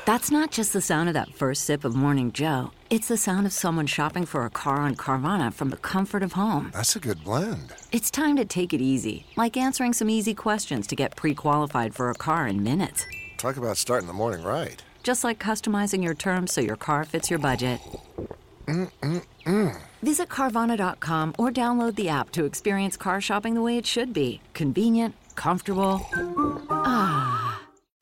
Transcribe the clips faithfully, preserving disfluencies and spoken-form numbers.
That's not just the sound of that first sip of Morning Joe. It's the sound of someone shopping for a car on Carvana from the comfort of home. That's a good blend. It's time to take it easy, like answering some easy questions to get pre-qualified for a car in minutes. Talk about starting the morning right. Just like customizing your terms so your car fits your budget. Mm-mm-mm. Visit Carvana dot com or download the app to experience car shopping the way it should be. Convenient, comfortable. Ah.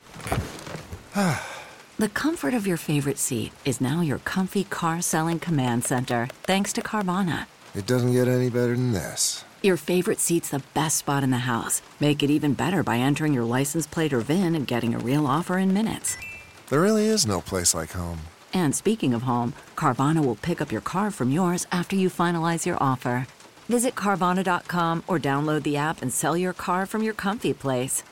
The comfort of your favorite seat is now your comfy car selling command center, thanks to Carvana. It doesn't get any better than this. Your favorite seat's the best spot in the house. Make it even better by entering your license plate or V I N and getting a real offer in minutes. There really is no place like home. And speaking of home, Carvana will pick up your car from yours after you finalize your offer. Visit Carvana dot com or download the app and sell your car from your comfy place.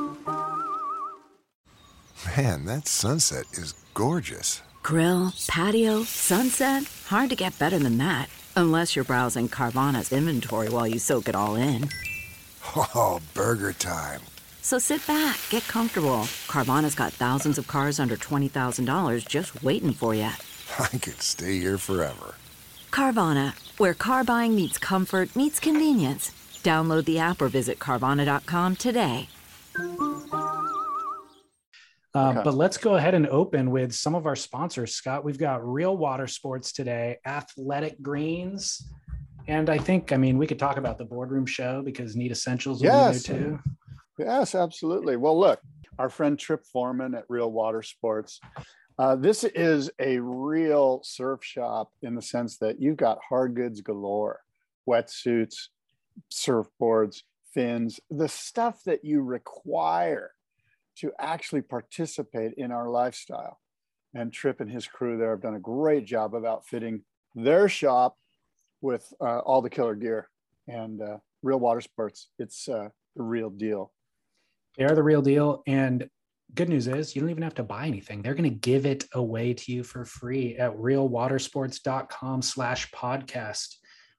Man, that sunset is gorgeous. Grill, patio, sunset. Hard to get better than that. Unless you're browsing Carvana's inventory while you soak it all in. Oh, burger time. So sit back, get comfortable. Carvana's got thousands of cars under twenty thousand dollars just waiting for you. I could stay here forever. Carvana, where car buying meets comfort meets convenience. Download the app or visit Carvana dot com today. Uh, Okay. But let's go ahead and open with some of our sponsors, Scott. We've got Real Water Sports today, Athletic Greens. And I think, I mean, we could talk about the boardroom show because Need Essentials will Yes. be there too. Yes, absolutely. Well, look, our friend Trip Foreman at Real Water Sports. Uh, this is a real surf shop in the sense that you've got hard goods galore, wetsuits, surfboards, fins, the stuff that you require to actually participate in our lifestyle. And Trip and his crew there have done a great job of outfitting their shop with uh, all the killer gear. And uh, Real Water Sports, it's uh, the real deal. They are the real deal. And good news is you don't even have to buy anything. They're going to give it away to you for free at real water sports dot com slash podcast.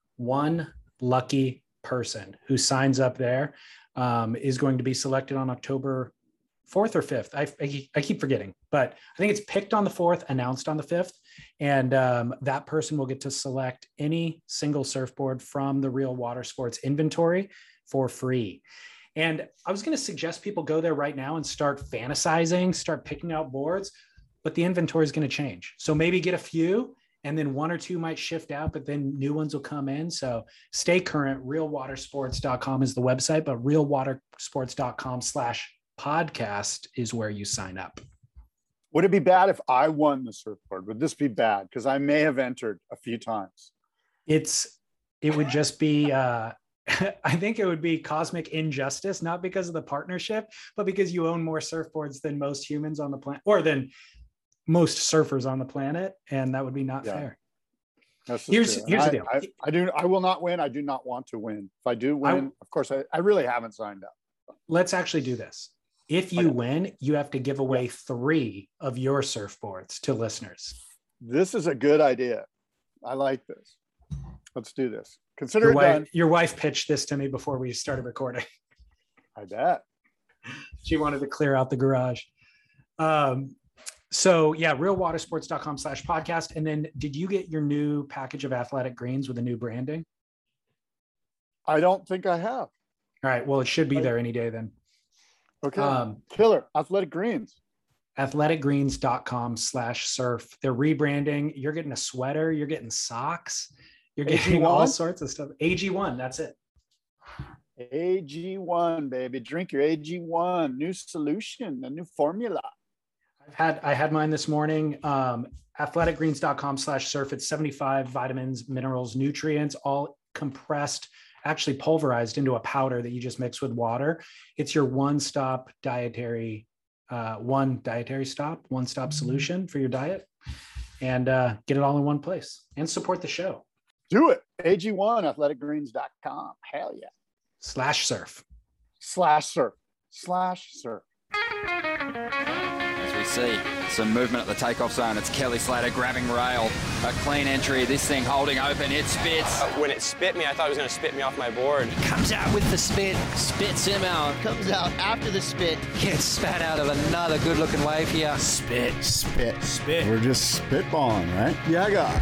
One lucky person who signs up there um, is going to be selected on October fourth or fifth. I, I, I keep forgetting, but I think it's picked on the fourth, announced on the fifth. And um, that person will get to select any single surfboard from the Real Water Sports inventory for free. And I was going to suggest people go there right now and start fantasizing, start picking out boards, but the inventory is going to change. So maybe get a few and then one or two might shift out, but then new ones will come in. So stay current. real water sports dot com is the website, but real water sports dot com slash podcast is where you sign up. Would it be bad if I won the surfboard? Would this be bad? Because I may have entered a few times. It's, it would just be, uh, I think it would be cosmic injustice, not because of the partnership, but because you own more surfboards than most humans on the planet, or than most surfers on the planet. And that would be not Yeah. fair. That's just Here's, true. here's I, the deal. I, I do. I will not win. I do not want to win. If I do win, of course, I, I really haven't signed up. Let's actually do this. If you Okay. win, you have to give away three of your surfboards to listeners. This is a good idea. I like this. Let's do this. Consider Your it wife, done. your wife pitched this to me before we started recording. I bet. She wanted to clear out the garage. Um, so yeah, real water sports dot com slash podcast. And then did you get your new package of Athletic Greens with the new branding? I don't think I have. All right. Well, it should be there any day then. Okay. Um, Killer. Athletic Greens. athletic greens dot com slash surf. They're rebranding. You're getting a sweater. You're getting socks. You're getting A G one? all sorts of stuff. A G one. That's it. A G one, baby. Drink your A G one. New solution, a new formula. I've had, I had mine this morning. Um, athletic greens dot com slash surf. It's seventy-five vitamins, minerals, nutrients, all compressed, actually pulverized into a powder that you just mix with water. It's your one-stop dietary, uh, one dietary stop, one-stop solution for your diet, and uh, get it all in one place and support the show. Do it. A G one, athletic greens dot com. Hell yeah. Slash surf. Slash surf. Slash surf. As we see some movement at the takeoff zone. It's Kelly Slater grabbing rail. A clean entry. This thing holding open. It spits. Uh, when it spit me, I thought it was going to spit me off my board. Comes out with the spit, spits him out. Comes out after the spit. Gets spat out of another good-looking wave here. Spit. Spit. Spit. We're just spitballing, right? Yeah, God.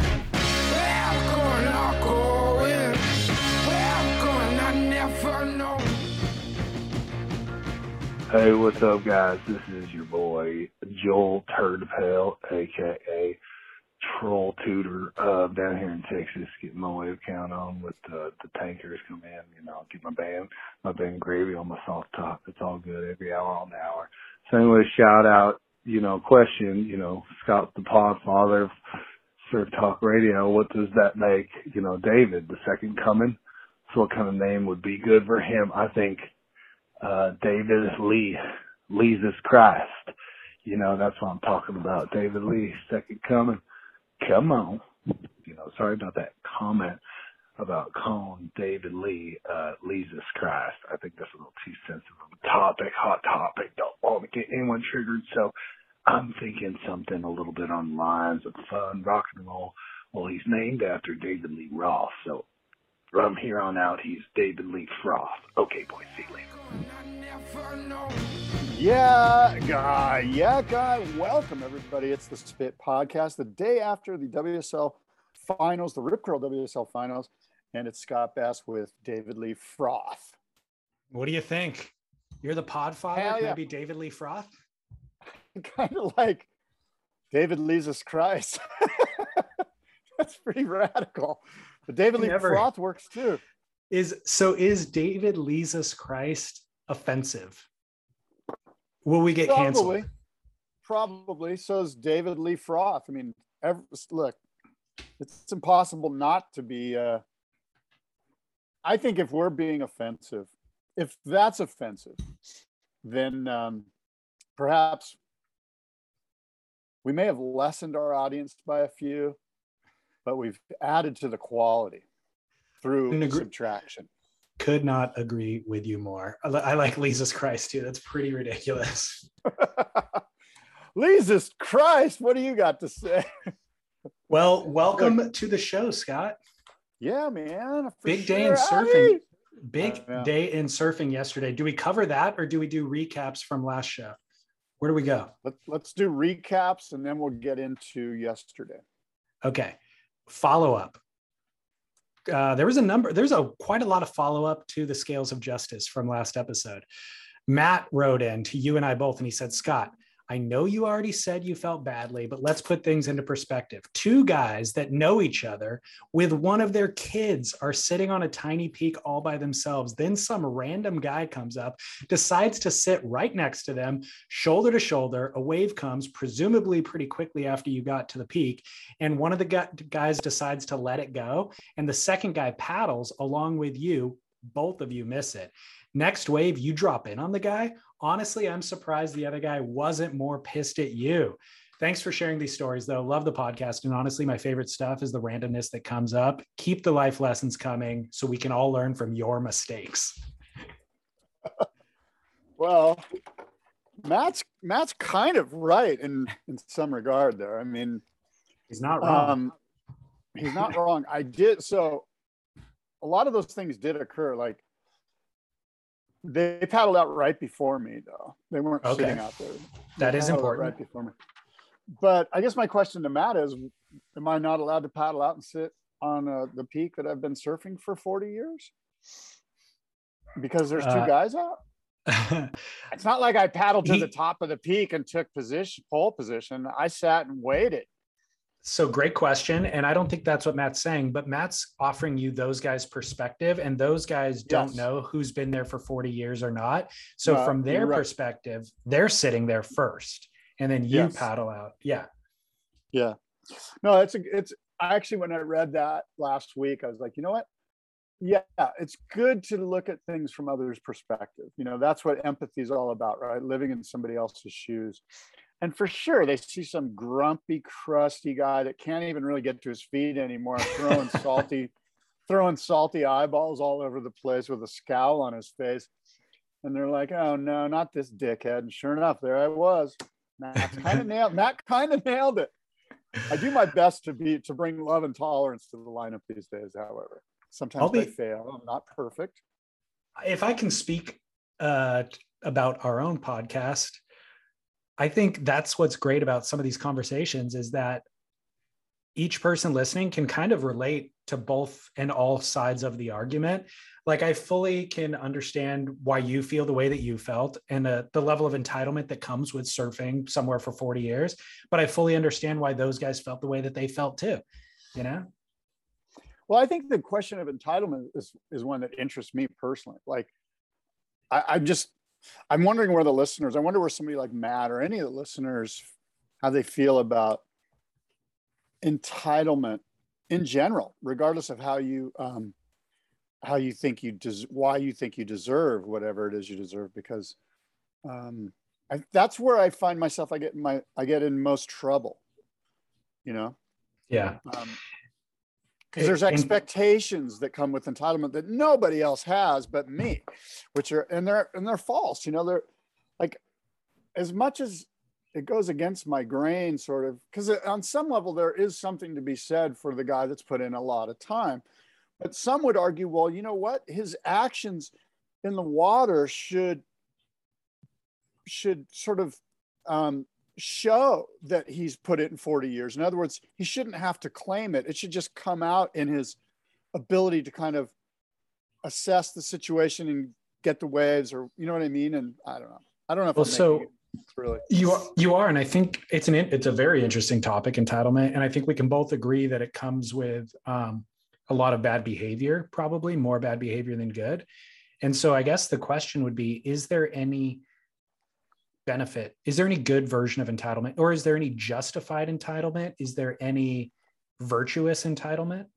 Hey, what's up, guys? This is your boy, Joel Turdapale, a k a. Troll Tutor, uh, down here in Texas, getting my wave count on with uh, the tankers come in. You know, get my band, my band gravy on my soft top. It's all good every hour on the hour. So anyway, shout out, you know, question, you know, Scott the Podfather of Surf Talk Radio. What does that make, you know, David, the second coming? So what kind of name would be good for him? I think uh, David Lee, Jesus Christ. You know, that's what I'm talking about. David Lee, second coming. Come on. You know, sorry about that comment about calling David Lee, uh, Jesus Christ. I think that's a little too sensitive of a topic, hot topic. Don't want to get anyone triggered. So I'm thinking something a little bit on the lines of fun, rock and roll. Well, he's named after David Lee Roth. So from here on out, he's David Lee Froth. Okay, boys, see you later. Yeah, guy. Yeah, guy. Welcome, everybody. It's the Spit Podcast, the day after the W S L Finals, the Rip Curl W S L Finals, and it's Scott Bass with David Lee Froth. What do you think? You're the Podfather? Hell yeah. Maybe David Lee Froth? Kind of like David Jesus Christ. That's pretty radical. But David Lee Never. Froth works too. Is so is David Jesus Christ offensive? Will we get Probably. canceled? Probably. So is David Lee Froth. I mean, every, look, it's impossible not to be. Uh, I think if we're being offensive, if that's offensive, then um, perhaps we may have lessened our audience by a few, but we've added to the quality through subtraction. Could not agree with you more. I, li- I like Jesus Christ too. That's pretty ridiculous. Jesus Christ, what do you got to say? Well, welcome to the show, Scott. Yeah, man. Big sure. day in surfing. Aye. Big uh, yeah. day in surfing yesterday. Do we cover that or do we do recaps from last show? Where do we go? Let, let's do recaps and then we'll get into yesterday. Okay. Follow up. Uh, there was a number, there's a quite a lot of follow-up to the Scales of Justice from last episode. Matt wrote in to you and I both, and he said, Scott, I know you already said you felt badly, but let's put things into perspective. Two guys that know each other with one of their kids are sitting on a tiny peak all by themselves. Then some random guy comes up, decides to sit right next to them, shoulder to shoulder. A wave comes, presumably pretty quickly after you got to the peak. And one of the guys decides to let it go. And the second guy paddles along with you. Both of you miss it. Next wave, you drop in on the guy. Honestly, I'm surprised the other guy wasn't more pissed at you. Thanks for sharing these stories, though. Love the podcast. And honestly, my favorite stuff is the randomness that comes up. Keep the life lessons coming so we can all learn from your mistakes. Well, Matt's Matt's kind of right in, in some regard there. I mean, he's not wrong. Um, he's not wrong. I did. So a lot of those things did occur. Like, they paddled out right before me, though. They weren't okay. sitting out there. That they is important. Right before me. But I guess my question to Matt is, am I not allowed to paddle out and sit on uh, the peak that I've been surfing for forty years? Because there's two uh, guys out? It's not like I paddled to he, the top of the peak and took position, pole position. I sat and waited. So great question. And I don't think that's what Matt's saying, but Matt's offering you those guys' perspective, and those guys don't yes. know who's been there for forty years or not. So no, from their right. perspective, they're sitting there first and then you yes. paddle out. Yeah. Yeah. No, it's, a, it's actually, when I read that last week, I was like, you know what? Yeah, it's good to look at things from others' perspective. You know, that's what empathy is all about, right? Living in somebody else's shoes. And for sure, they see some grumpy, crusty guy that can't even really get to his feet anymore, throwing salty, throwing salty eyeballs all over the place with a scowl on his face. And they're like, oh, no, not this dickhead. And sure enough, there I was, Matt kind of nailed. Matt kind of nailed it. I do my best to be to bring love and tolerance to the lineup these days. However, sometimes be, they fail. I'm not perfect. If I can speak uh, about our own podcast, I think that's what's great about some of these conversations is that each person listening can kind of relate to both and all sides of the argument. Like I fully can understand why you feel the way that you felt and uh, the level of entitlement that comes with surfing somewhere for forty years. But I fully understand why those guys felt the way that they felt too, you know? Well, I think the question of entitlement is, is one that interests me personally. Like I, I'm just, I'm wondering where the listeners, I wonder where somebody like Matt or any of the listeners, how they feel about entitlement in general, regardless of how you, um, how you think you des- why you think you deserve whatever it is you deserve, because um, I, that's where I find myself. I get in my I get in most trouble, you know. Yeah. Um, because there's expectations that come with entitlement that nobody else has but me, which are and they're and they're false. You know, they're like as much as it goes against my grain, sort of, because on some level there is something to be said for the guy that's put in a lot of time. But some would argue, well, you know what? His actions in the water should should sort of um, show that he's put it in forty years. In other words, he shouldn't have to claim it. It should just come out in his ability to kind of assess the situation and get the waves, or you know what I mean? And I don't know. I don't know if well, I'm so it, really. You are, you are, and I think it's an it's a very interesting topic, entitlement, and I think we can both agree that it comes with um, a lot of bad behavior, probably more bad behavior than good. And so I guess the question would be, is there any benefit? Is there any good version of entitlement, or is there any justified entitlement? Is there any virtuous entitlement?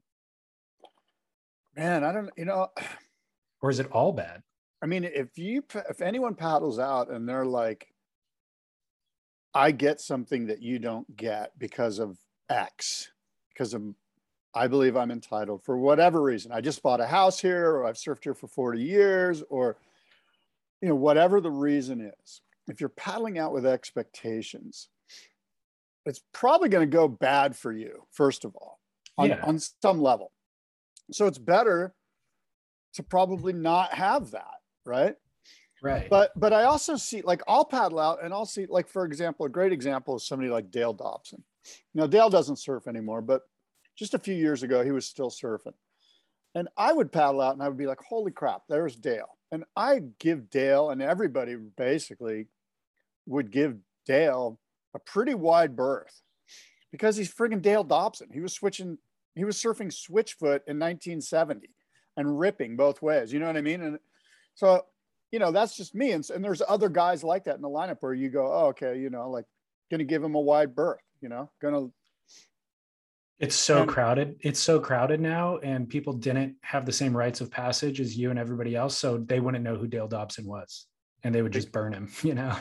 Man, I don't, you know, or is it all bad? I mean, if you, if anyone paddles out and they're like, I get something that you don't get because of X, because of I believe I'm entitled for whatever reason. I just bought a house here, or I've surfed here for forty years, or, you know, whatever the reason is. If you're paddling out with expectations, it's probably going to go bad for you, first of all, on, yeah. on some level. So it's better to probably not have that, right? Right. But but I also see, like, I'll paddle out and I'll see, like, for example, a great example is somebody like Dale Dobson. Now, Dale doesn't surf anymore, but just a few years ago, he was still surfing. And I would paddle out and I would be like, holy crap, there's Dale. And I give Dale, and everybody basically would give Dale a pretty wide berth because he's friggin' Dale Dobson. He was switching, he was surfing switchfoot in nineteen seventy and ripping both ways. You know what I mean? And so, you know, that's just me. And, and there's other guys like that in the lineup where you go, oh, okay, you know, like, going to give him a wide berth, you know, going to. It's so and, crowded. It's so crowded now, and people didn't have the same rites of passage as you and everybody else. So they wouldn't know who Dale Dobson was, and they would just burn him, you know?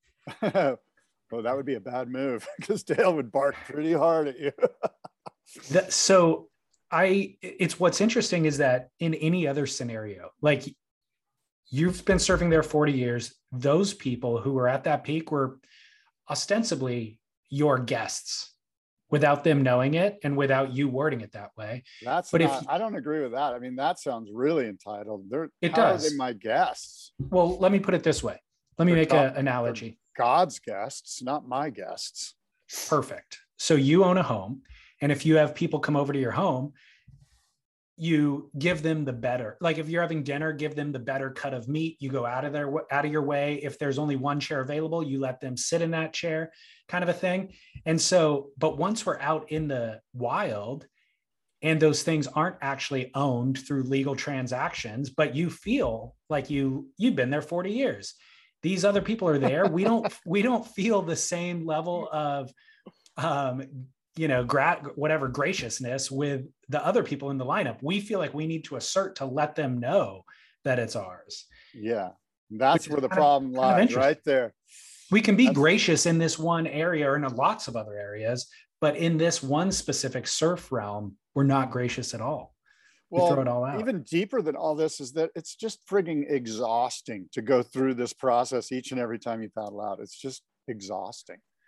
Well, that would be a bad move because Dale would bark pretty hard at you. that, so I, it's what's interesting is that in any other scenario, like you've been surfing there forty years, those people who were at that peak were ostensibly your guests without them knowing it and without you wording it that way. That's but not, if I don't agree with that. I mean, that sounds really entitled. They're, it how does. Are they my guests? Well, let me put it this way. Let me They're make God, an analogy. God's guests, not my guests. Perfect. So you own a home, and if you have people come over to your home, you give them the better. Like if you're having dinner, give them the better cut of meat. You go out of their out of your way. If there's only one chair available, you let them sit in that chair, kind of a thing. And so, but once we're out in the wild and those things aren't actually owned through legal transactions, but you feel like you you've been there forty years. These other people are there. We don't we don't feel the same level of um you know, gra- whatever graciousness with the other people in the lineup. We feel like we need to assert to let them know that it's ours. Yeah. That's where the kind problem of, kind lies, right there. We can be That's... gracious in this one area or in lots of other areas, but in this one specific surf realm, we're not gracious at all. We well, throw it all out. Even deeper than all this is that it's just frigging exhausting to go through this process each and every time you paddle out. It's just exhausting.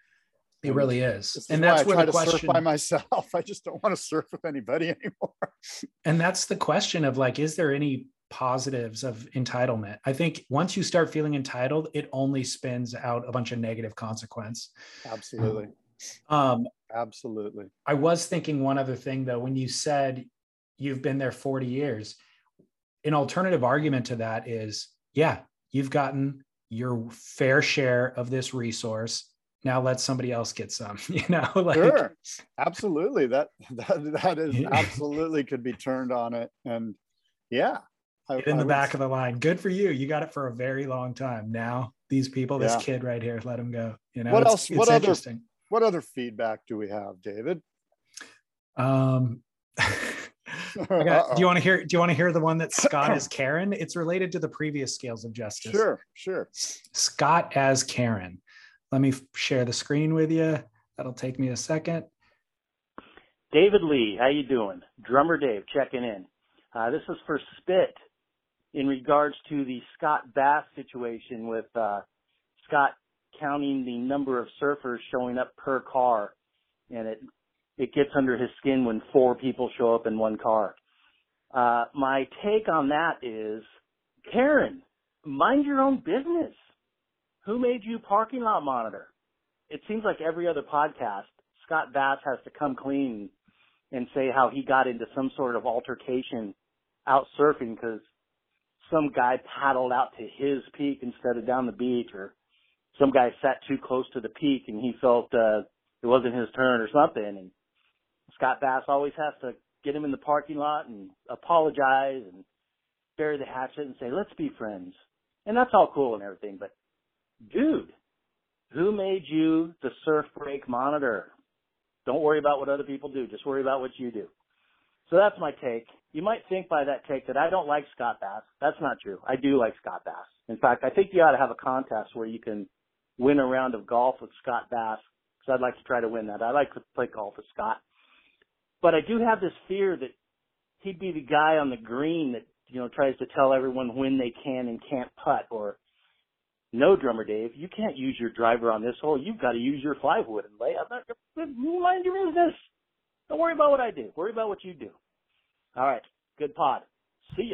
It and really is. This and is that's why I where try the question, to surf by myself. I just don't want to surf with anybody anymore. And that's the question of like, is there any positives of entitlement? I think once you start feeling entitled, it only spins out a bunch of negative consequence. Absolutely. Um, Absolutely. I was thinking one other thing though, when you said you've been there forty years, an alternative argument to that is, yeah, you've gotten your fair share of this resource. Now let somebody else get some, you know, like, sure. Absolutely. That, that, that is absolutely could be turned on it. And yeah. I, get in I the back would... of the line. Good for you. You got it for a very long time. Now these people, this yeah. kid right here, let him go. You know, what it's, else? It's what interesting. other, what other feedback do we have, David? Um, I got, do you want to hear, do you want to hear the one that Scott as Karen? It's related to the previous scales of justice. Sure. Sure. Scott as Karen. Let me share the screen with you. That'll take me a second. David Lee, how you doing? Drummer Dave checking in. Uh, this is for Spit in regards to the Scott Bass situation with uh, Scott counting the number of surfers showing up per car, and it it gets under his skin when four people show up in one car. Uh, my take on that is, Karen, mind your own business. Who made you parking lot monitor? It seems like every other podcast, Scott Bass has to come clean and say how he got into some sort of altercation out surfing because some guy paddled out to his peak instead of down the beach, or some guy sat too close to the peak and he felt uh, it wasn't his turn or something. And Scott Bass always has to get him in the parking lot and apologize and bury the hatchet and say, let's be friends. And that's all cool and everything, but dude, who made you the surf break monitor? Don't worry about what other people do. Just worry about what you do. So that's my take. You might think by that take that I don't like Scott Bass. That's not true. I do like Scott Bass. In fact, I think you ought to have a contest where you can win a round of golf with Scott Bass, because I'd like to try to win that. I like to play golf with Scott. But I do have this fear that he'd be the guy on the green that, you know, tries to tell everyone when they can and can't putt, or no, Drummer Dave, you can't use your driver on this hole. You've got to use your five wood and lay. I'm not, mind your business. Don't worry about what I do. Worry about what you do. All right. Good pod. See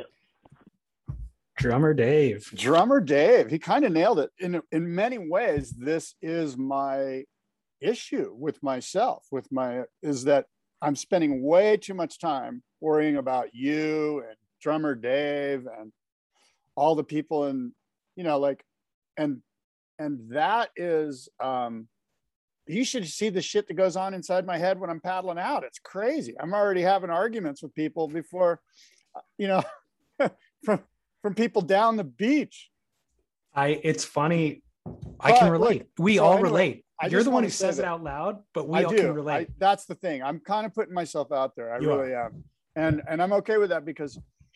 you. Drummer Dave. Drummer Dave. He kind of nailed it. In in many ways, this is my issue with myself, with my, is that I'm spending way too much time worrying about you and Drummer Dave and all the people in, you know, like, and, and that is, um, you should see the shit that goes on inside my head when I'm paddling out. It's crazy. I'm already having arguments with people before, you know, from, from people down the beach. I, it's funny. I but, can relate. Look, we so all anyway, relate. You're the one who says it out loud, but we I all do. can relate. I, that's the thing. I'm kind of putting myself out there. I you really are. am. And, and I'm okay with that because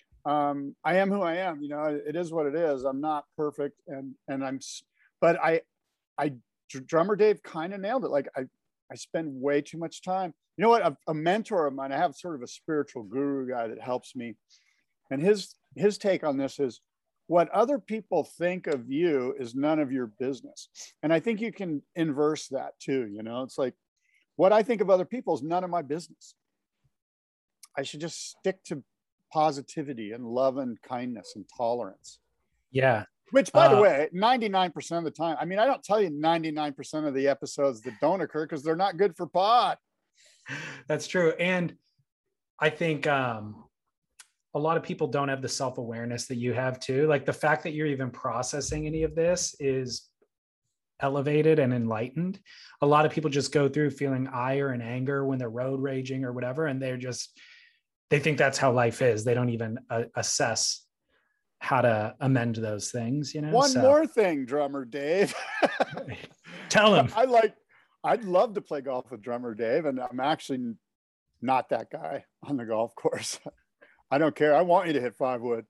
um, I am who I am. You know, it is what it is. I'm not perfect. And, and I'm, but I, I, Drummer Dave kind of nailed it. Like I, I spend way too much time. You know what? A, a mentor of mine, I have sort of a spiritual guru guy that helps me. And his, his take on this is, what other people think of you is none of your business. And I think you can inverse that too. You know, it's like, what I think of other people is none of my business. I should just stick to positivity and love and kindness and tolerance. Yeah. Which, by uh, the way, ninety-nine percent of the time, I mean, I don't tell you ninety-nine percent of the episodes that don't occur because they're not good for pod. That's true. And I think um, a lot of people don't have the self-awareness that you have too. Like the fact that you're even processing any of this is elevated and enlightened. A lot of people just go through feeling ire and anger when they're road raging or whatever. And they're just, they think that's how life is. They don't even uh, assess how to amend those things, you know. One so. more thing, Drummer Dave. Tell him. I like, I'd love to play golf with Drummer Dave, and I'm actually not that guy on the golf course. I don't care. I want you to hit five wood.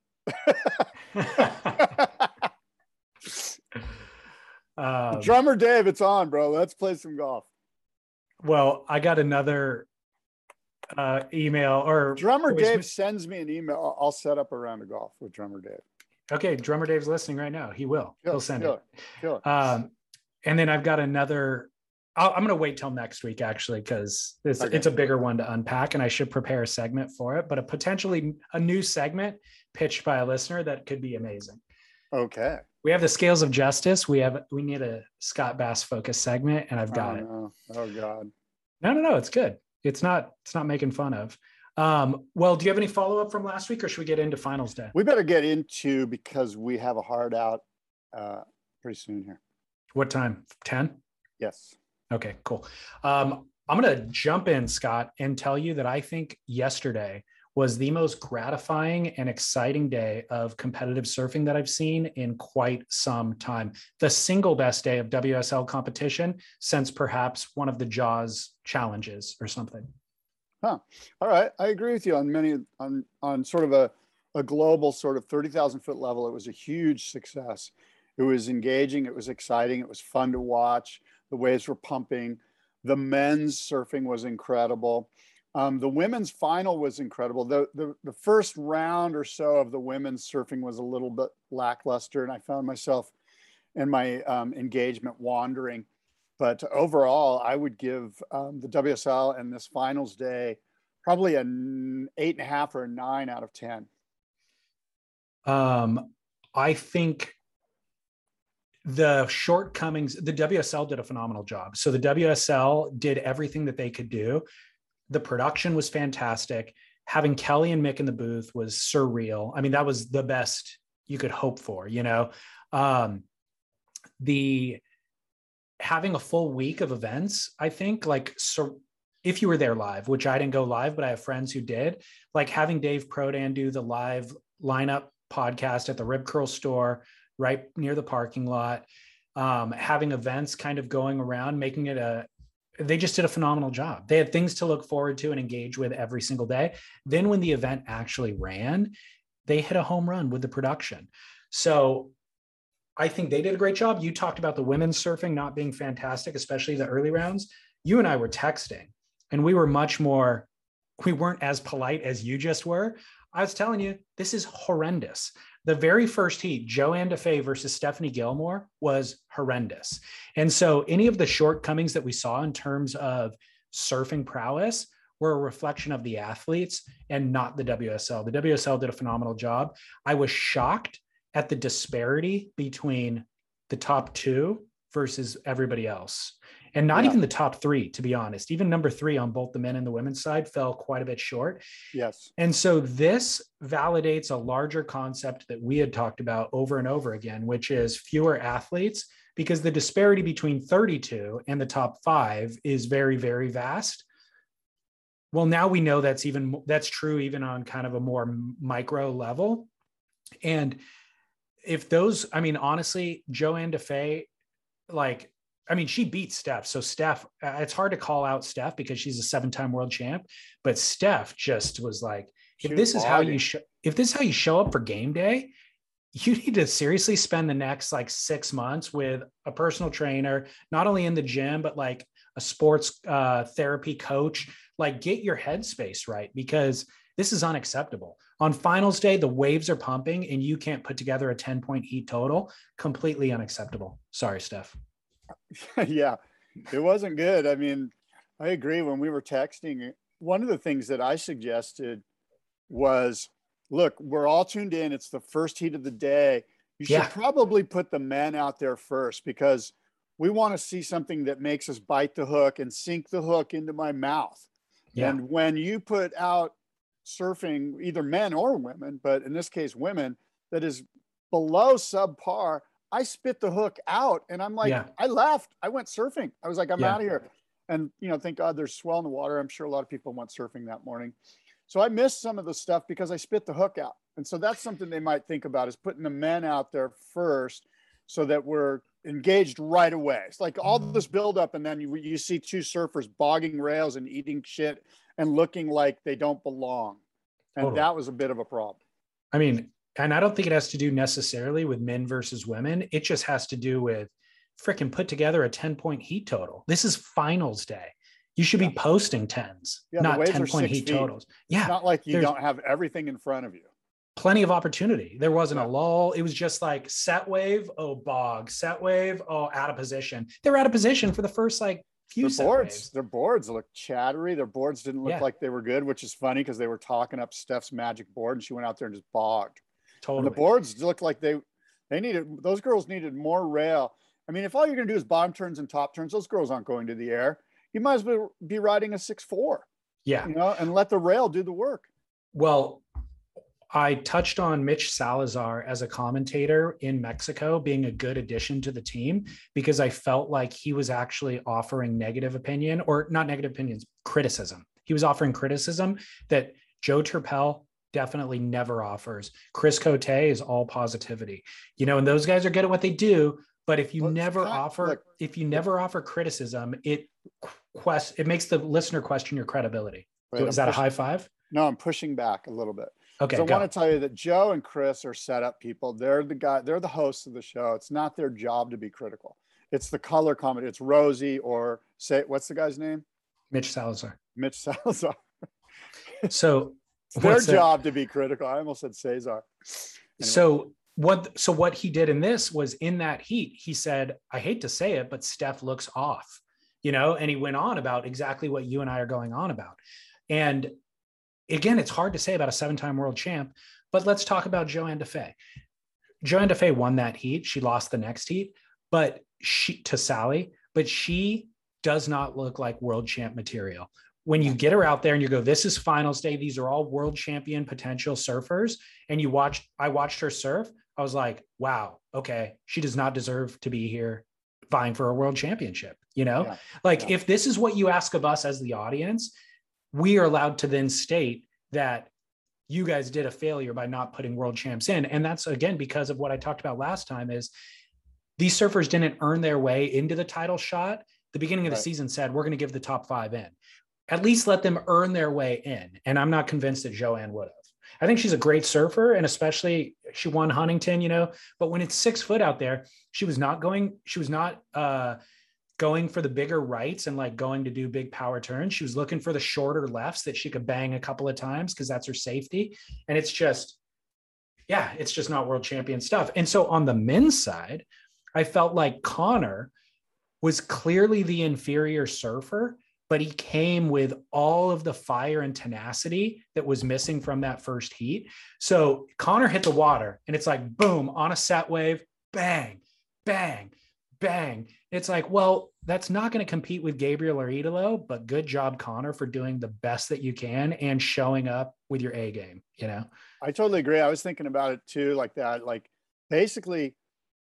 um, Drummer Dave, it's on, bro. Let's play some golf. Well, I got another uh, email or Drummer Dave me- sends me an email. I'll set up a round of golf with Drummer Dave. Okay. Drummer Dave's listening right now. He will, kill, he'll send kill it. it. Kill it. Um, and then I've got another I'll, I'm going to wait till next week, actually, because it's, okay. it's a bigger one to unpack, and I should prepare a segment for it, but a potentially a new segment pitched by a listener that could be amazing. Okay. We have the scales of justice. We have, we need a Scott Bass focus segment, and I've got oh, it. No. Oh God. No, no, no. It's good. It's not, it's not making fun of. Um, well, do you have any follow-up from last week, or should we get into finals day? We better get into, because we have a hard out uh, pretty soon here. What time? ten? Yes. Okay, cool. Um, I'm going to jump in, Scott, and tell you that I think yesterday was the most gratifying and exciting day of competitive surfing that I've seen in quite some time. The single best day of W S L competition since perhaps one of the Jaws challenges or something. Huh. All right. I agree with you on many, on, on sort of a, a global sort of thirty thousand foot level. It was a huge success. It was engaging. It was exciting. It was fun to watch. The waves were pumping. The men's surfing was incredible. Um, the women's final was incredible. The, the, the first round or so of the women's surfing was a little bit lackluster, and I found myself in my um, engagement wandering. But overall, I would give um, the W S L and this finals day probably an eight and a half or a nine out of ten. Um, I think the shortcomings, the W S L did a phenomenal job. So the W S L did everything that they could do. The production was fantastic. Having Kelly and Mick in the booth was surreal. I mean, that was the best you could hope for, you know. Um, the having a full week of events, I think, like, so if you were there live, which I didn't go live, but I have friends who did, like having Dave Prodan do the live lineup podcast at the Rib Curl store right near the parking lot, um, having events kind of going around, making it a, they just did a phenomenal job. They had things to look forward to and engage with every single day. Then when the event actually ran, they hit a home run with the production. So I think they did a great job. You talked about the women's surfing not being fantastic, especially the early rounds. You and I were texting, and we were much more, we weren't as polite as you just were. I was telling you, this is horrendous. The very first heat, Joanne DeFay versus Stephanie Gilmore, was horrendous. And so any of the shortcomings that we saw in terms of surfing prowess were a reflection of the athletes and not the W S L. The W S L did a phenomenal job. I was shocked at the disparity between the top two versus everybody else. And not yeah. even the top three, to be honest. Even number three on both the men and the women's side fell quite a bit short. Yes. And so this validates a larger concept that we had talked about over and over again, which is fewer athletes, because the disparity between thirty-two and the top five is very, very vast. Well, now we know that's even, that's true even on kind of a more micro level. And if those, I mean, honestly, Joanne DeFay, like, I mean, she beat Steph. So Steph, uh, it's hard to call out Steph because she's a seven-time world champ, but Steph just was like, if this is how you show, if this is how you show up for game day, you need to seriously spend the next like six months with a personal trainer, not only in the gym, but like a sports uh, therapy coach. Like, get your headspace right, because this is unacceptable. On finals day, the waves are pumping and you can't put together a ten point heat total. Completely unacceptable. Sorry, Steph. Yeah, it wasn't good. I mean, I agree. When we were texting, one of the things that I suggested was, look, we're all tuned in. It's the first heat of the day. You should yeah. probably put the men out there first, because we want to see something that makes us bite the hook and sink the hook into my mouth. Yeah. And when you put out surfing, either men or women, but in this case, women, that is below subpar, I spit the hook out and I'm like, yeah. I left. I went surfing. I was like, I'm yeah. out of here. And, you know, thank God there's swell in the water. I'm sure a lot of people went surfing that morning. So I missed some of the stuff because I spit the hook out. And so that's something they might think about, is putting the men out there first so that we're engaged right away. It's like all this buildup, and then you, you see two surfers bogging rails and eating shit and looking like they don't belong. And totally. That was a bit of a problem. I mean, and I don't think it has to do necessarily with men versus women. It just has to do with freaking put together a ten point heat total. This is finals day. You should yeah. be posting tens, yeah, not ten point heat feet. totals. Yeah. It's not like you There's don't have everything in front of you. Plenty of opportunity. There wasn't yeah. a lull. It was just like set wave, oh, bog, set wave, oh, out of position. They were out of position for the first like few their set boards, waves. their boards look chattery. Their boards didn't look Yeah. like they were good, which is funny because they were talking up Steph's magic board and she went out there and just bogged. Totally. And the boards looked like they, they needed, those girls needed more rail. I mean, if all you're going to do is bottom turns and top turns, those girls aren't going to the air. You might as well be riding a six four. Yeah. You know, and let the rail do the work. Well, I touched on Mitch Salazar as a commentator in Mexico being a good addition to the team because I felt like he was actually offering negative opinion, or not negative opinions, criticism. He was offering criticism that Joe Turpel definitely never offers. Chris Cote is all positivity, you know, and those guys are good at what they do. But if you Well, never not, offer, look, if you never offer criticism, it quest, it makes the listener question your credibility. Wait, So I'm is that pushing, a high five? No, I'm pushing back a little bit. Okay. So I go. want to tell you that Joe and Chris are setup people. They're the guy, they're the hosts of the show. It's not their job to be critical. It's the color comedy. It's Rosie or say, what's the guy's name? Mitch Salazar. Mitch Salazar. So It's their what's that? job to be critical. I almost said Cesar. Anyway. So what, so what he did in this was in that heat, he said, I hate to say it, but Steph looks off, you know, and he went on about exactly what you and I are going on about. And again, it's hard to say about a seven-time world champ, but let's talk about Joanne Defay. Joanne Defay won that heat. She lost the next heat, but she to Sally, but she does not look like world champ material. When you get her out there and you go, this is finals day, these are all world champion potential surfers. And you watch, I watched her surf. I was like, wow, okay. She does not deserve to be here vying for a world championship. You know, Yeah. like Yeah. if this is what you ask of us as the audience, we are allowed to then state that you guys did a failure by not putting world champs in. And that's again, because of what I talked about last time is these surfers didn't earn their way into the title shot. The beginning of the Right. season said, we're going to give the top five in. At least let them earn their way in. And I'm not convinced that Joanne would have. I think she's a great surfer, and especially she won Huntington, you know, but when it's six foot out there, she was not going, she was not uh, going for the bigger rights and like going to do big power turns. She was looking for the shorter lefts that she could bang a couple of times because that's her safety. And it's just, yeah, it's just not world champion stuff. And so on the men's side, I felt like Connor was clearly the inferior surfer, but he came with all of the fire and tenacity that was missing from that first heat. So Connor hit the water and it's like, boom, on a set wave, bang, bang, bang. It's like, well, that's not going to compete with Gabriel or Idolo, but good job, Connor, for doing the best that you can and showing up with your A game, you know? I totally agree. I was thinking about it too, like that. Like basically,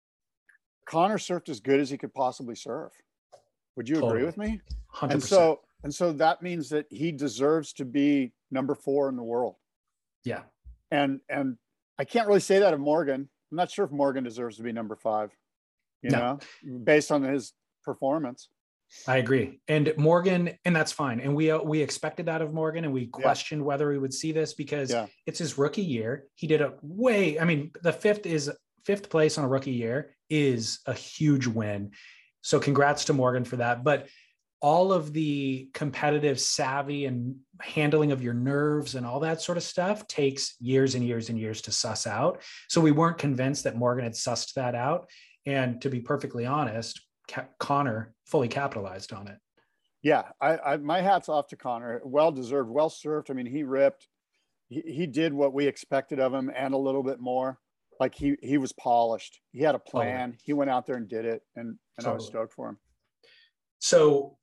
Connor surfed as good as he could possibly surf. Would you Totally. agree with me? one hundred And percent. so, and so that means that he deserves to be number four in the world. Yeah. And and I can't really say that of Morgan. I'm not sure if Morgan deserves to be number five, you No. know, based on his performance. I agree. And Morgan, and that's fine. And we uh, we expected that of Morgan, and we questioned whether we would see this because Yeah. it's his rookie year. He did a way, I mean, the fifth is fifth place on a rookie year is a huge win. So congrats to Morgan for that. But all of the competitive savvy and handling of your nerves and all that sort of stuff takes years and years and years to suss out. So we weren't convinced that Morgan had sussed that out. And to be perfectly honest, Ca- Connor fully capitalized on it. Yeah, I, I my hat's off to Connor. Well deserved, well served. I mean, he ripped. He, he did what we expected of him and a little bit more. Like he he was polished. He had a plan. He went out there and did it, and and I was Totally. stoked for him. So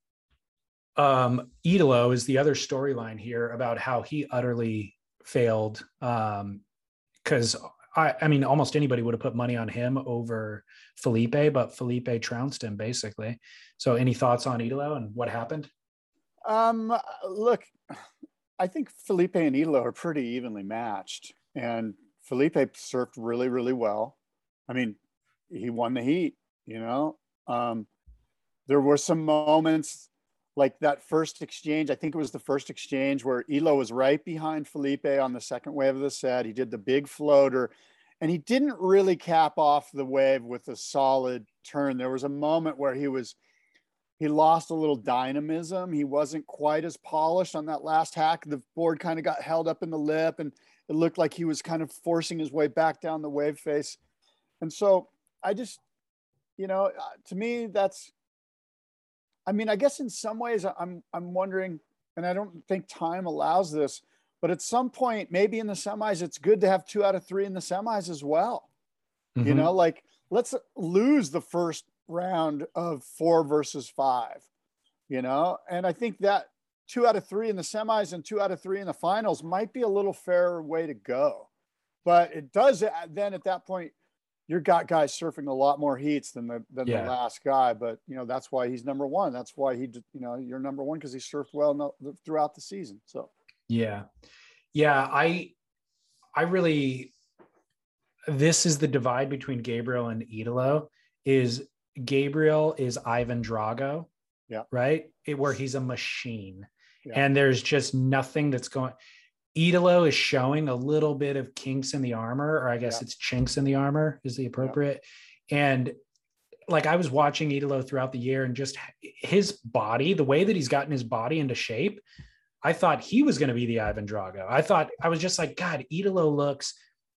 um, Idolo is the other storyline here about how he utterly failed. Um, because I, I mean, almost anybody would have put money on him over Felipe, but Felipe trounced him basically. So any thoughts on Idolo and what happened? Um, look, I think Felipe and Idolo are pretty evenly matched, and Felipe surfed really, really well. I mean, he won the heat, you know. Um, there were some moments like that first exchange. I think it was the first exchange where Idolo was right behind Felipe on the second wave of the set. He did the big floater, and he didn't really cap off the wave with a solid turn. There was a moment where he was, he lost a little dynamism. He wasn't quite as polished on that last hack. The board kind of got held up in the lip, and it looked like he was kind of forcing his way back down the wave face. And so I just, you know, to me, that's, I mean, I guess in some ways I'm, I'm wondering, and I don't think time allows this, but at some point, maybe in the semis, it's good to have two out of three in the semis as well. Mm-hmm. You know, like let's lose the first round of four versus five, you know? And I think that two out of three in the semis and two out of three in the finals might be a little fairer way to go. But it does then at that point, you've got guys surfing a lot more heats than the than yeah. the last guy. But, you know, that's why he's number one. That's why he, you know, you're number one because he surfed well no, throughout the season. So, yeah. Yeah. I, I really, this is the divide between Gabriel and Italo is Gabriel is Ivan Drago. Yeah. Right. It, where he's a machine yeah. and there's just nothing that's going. Italo is showing a little bit of kinks in the armor, or I guess yeah. it's chinks in the armor is the appropriate. Yeah. And like, I was watching Italo throughout the year and just his body, the way that he's gotten his body into shape, I thought he was going to be the Ivan Drago. I thought, I was just like, God, Italo looks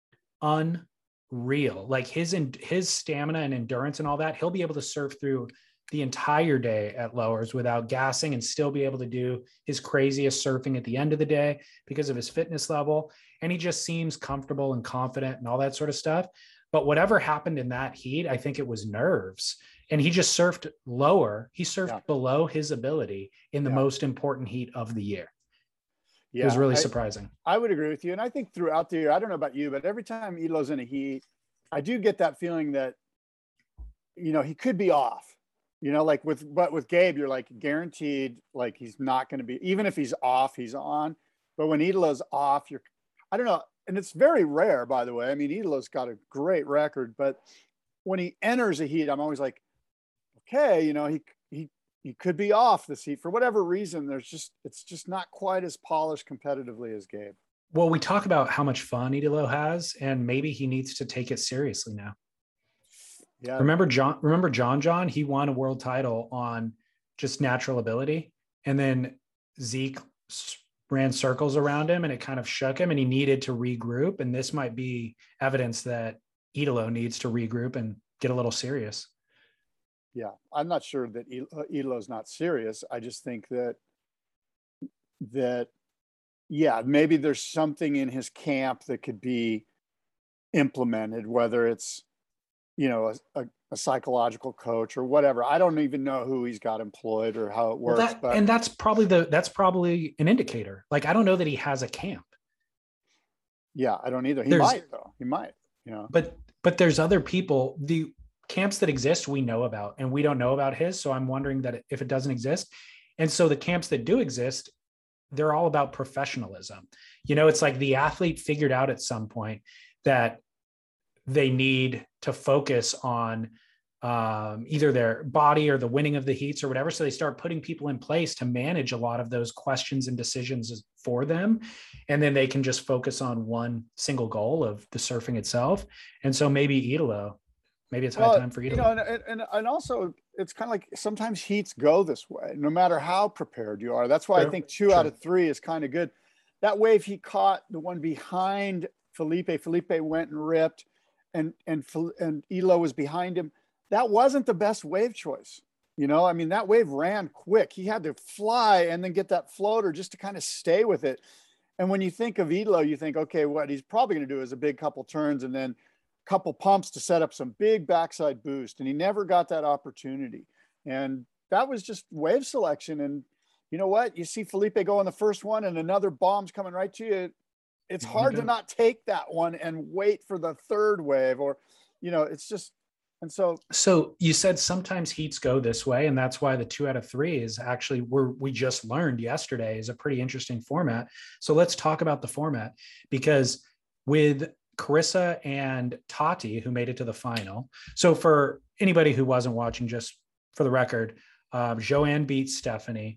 unreal. Like his, his stamina and endurance and all that, he'll be able to surf through the entire day at lowers without gassing and still be able to do his craziest surfing at the end of the day because of his fitness level. And he just seems comfortable and confident and all that sort of stuff. But whatever happened in that heat, I think it was nerves. And he just surfed lower. He surfed yeah. below his ability in the yeah. most important heat of the year. Yeah, it was really I, surprising. I would agree with you. And I think throughout the year, I don't know about you, but every time Italo's in a heat, I do get that feeling that, you know, he could be off. You know, like with, but with Gabe, you're like guaranteed, like he's not going to be, even if he's off, he's on. But when Italo's off, you're, I don't know. And it's very rare, by the way. I mean, Italo's got a great record, but when he enters a heat, I'm always like, okay, you know, he, he, he could be off this heat for whatever reason. There's just, it's just not quite as polished competitively as Gabe. Well, we talk about how much fun Italo has, and maybe he needs to take it seriously now. Yeah. Remember John, remember John John, he won a world title on just natural ability. And then Zeke ran circles around him and it kind of shook him and he needed to regroup. And this might be evidence that Italo needs to regroup and get a little serious. Yeah. I'm not sure that Italo's not serious. I just think that, that, yeah, maybe there's something in his camp that could be implemented, whether it's, you know, a, a, a psychological coach or whatever. I don't even know who he's got employed or how it works. Well, that, but and that's probably the, that's probably an indicator. Like, I don't know that he has a camp. Yeah, I don't either. He there's, might though. He might, you know, but, but there's other people, the camps that exist, we know about, and we don't know about his. So I'm wondering that if it doesn't exist. And so the camps that do exist, they're all about professionalism. You know, it's like the athlete figured out at some point that they need to focus on um, either their body or the winning of the heats or whatever. So they start putting people in place to manage a lot of those questions and decisions for them. And then they can just focus on one single goal of the surfing itself. And so maybe Italo, maybe it's well, high time for Italo. You know, and, and, and also it's kind of like sometimes heats go this way, no matter how prepared you are. That's why sure. I think two sure. out of three is kind of good. That wave he caught, the one behind Felipe, Felipe went and ripped. And, and, and Italo was behind him. That wasn't the best wave choice. You know, I mean, that wave ran quick. He had to fly and then get that floater just to kind of stay with it. And when you think of Italo, you think, okay, what he's probably going to do is a big couple turns and then a couple pumps to set up some big backside boost. And he never got that opportunity. And that was just wave selection. And you know what? You see Felipe go on the first one and another bomb's coming right to you. It's hard to not take that one and wait for the third wave or, you know, it's just, and so. So you said sometimes heats go this way, and that's why the two out of three is actually, we're, we just learned yesterday is a pretty interesting format. So let's talk about the format, because with Carissa and Tati, who made it to the final. So for anybody who wasn't watching, just for the record, uh, Joanne beat Stephanie,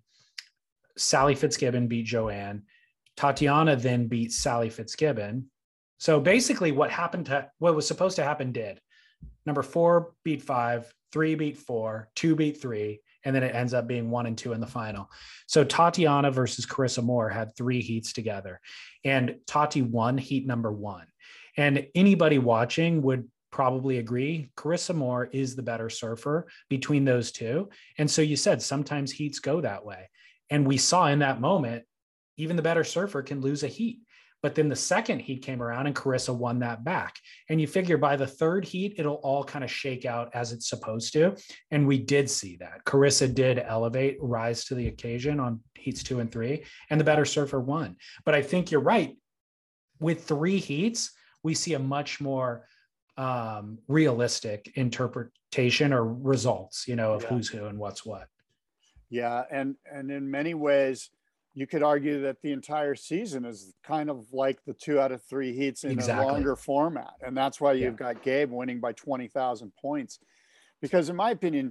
Sally Fitzgibbon beat Joanne, Tatiana then beat Sally Fitzgibbon. So basically what happened to what was supposed to happen did. Number four beat five, three beat four, two beat three, and then it ends up being one and two in the final. So Tatiana versus Carissa Moore had three heats together, and Tati won heat number one. And anybody watching would probably agree. Carissa Moore is the better surfer between those two. And so you said sometimes heats go that way. And we saw in that moment, even the better surfer can lose a heat. But then the second heat came around and Carissa won that back. And you figure by the third heat, it'll all kind of shake out as it's supposed to. And we did see that. Carissa did elevate, rise to the occasion on heats two and three, and the better surfer won. But I think you're right. With three heats, we see a much more um, realistic interpretation or results, you know, of yeah. who's who and what's what. Yeah. And, and in many ways, you could argue that the entire season is kind of like the two out of three heats in exactly. a longer format. And that's why you've yeah. got Gabe winning by twenty thousand points. Because in my opinion,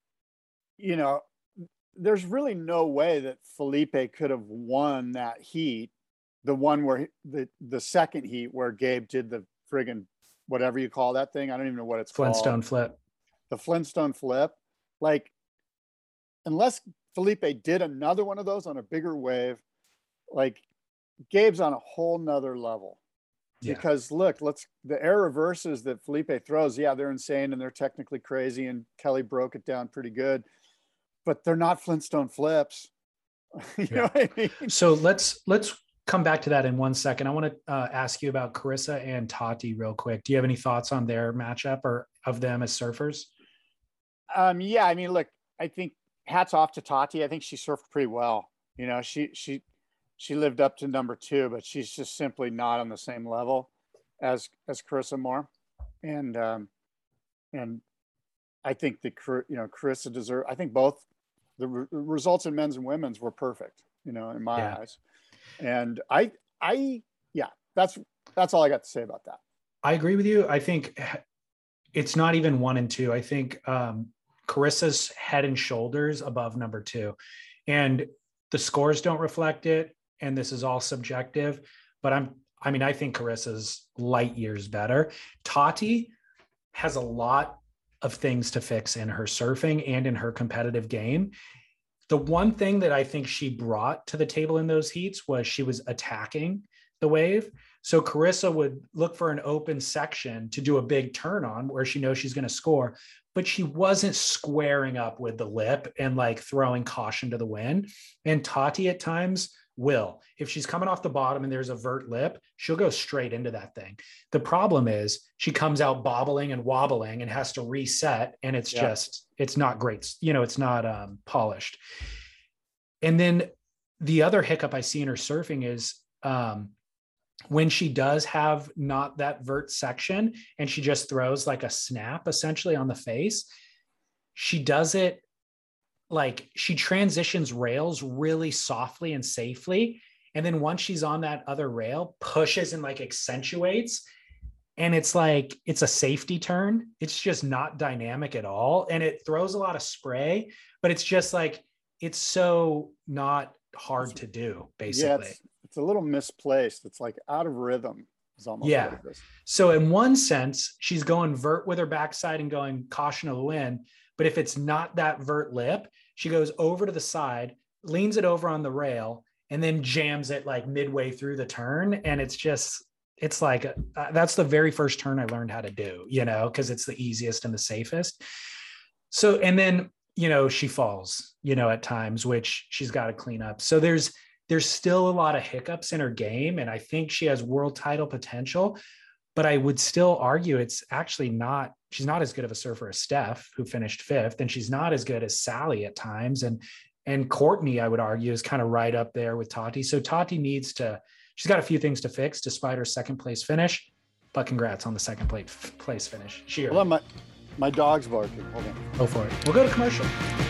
you know, there's really no way that Felipe could have won that heat, the one where the, the second heat where Gabe did the friggin' whatever you call that thing. I don't even know what it's Flintstone called. flip. The Flintstone flip. Like, unless Felipe did another one of those on a bigger wave, like Gabe's on a whole nother level. Yeah. Because look, let's the air reverses that Felipe throws. Yeah, they're insane and they're technically crazy. And Kelly broke it down pretty good, but they're not Flintstone flips. you yeah. know what I mean? So let's, let's come back to that in one second. I want to uh, ask you about Carissa and Tati real quick. Do you have any thoughts on their matchup or of them as surfers? Um, yeah, I mean, look, I think, hats off to Tati. I think she surfed pretty well. You know, she, she, she lived up to number two, but she's just simply not on the same level as, as Carissa Moore. And, um, and I think the, you know, Carissa deserve, I think both the re- results in men's and women's were perfect, you know, in my yeah. eyes. And I, I, yeah, that's, that's all I got to say about that. I agree with you. I think it's not even one and two. I think, um, Carissa's head and shoulders above number two, and the scores don't reflect it. And this is all subjective, but I'm, I mean, I think Carissa's light years better. Tati has a lot of things to fix in her surfing and in her competitive game. The one thing that I think she brought to the table in those heats was she was attacking the wave. So Carissa would look for an open section to do a big turn on where she knows she's going to score, but she wasn't squaring up with the lip and like throwing caution to the wind. And Tati at times will. If she's coming off the bottom and there's a vert lip, she'll go straight into that thing. The problem is she comes out bobbling and wobbling and has to reset. And it's yeah. just, it's not great. You know, it's not um, polished. And then the other hiccup I see in her surfing is um, when she does have not that vert section and she just throws like a snap essentially on the face, she does it like she transitions rails really softly and safely. And then once she's on that other rail, pushes and like accentuates. And it's like, it's a safety turn. It's just not dynamic at all. And it throws a lot of spray, but it's just like, it's so not hard to do basically. Yeah, it's, it's a little misplaced. It's like out of rhythm. Is almost yeah. what it is. So in one sense, she's going vert with her backside and going caution of the wind. But if it's not that vert lip, she goes over to the side, leans it over on the rail, and then jams it like midway through the turn. And it's just, it's like, uh, that's the very first turn I learned how to do, you know, because it's the easiest and the safest. So, and then, you know, she falls, you know, at times, which she's got to clean up. So there's, there's still a lot of hiccups in her game. And I think she has world title potential, but I would still argue it's actually not, she's not as good of a surfer as Steph, who finished fifth, and she's not as good as Sally at times. And, and Courtney, I would argue, is kind of right up there with Tati. So Tati needs to, she's got a few things to fix despite her second place finish, but congrats on the second place place finish. She Hold on, my, my dog's barking. Hold on. Go for it. We'll go to commercial.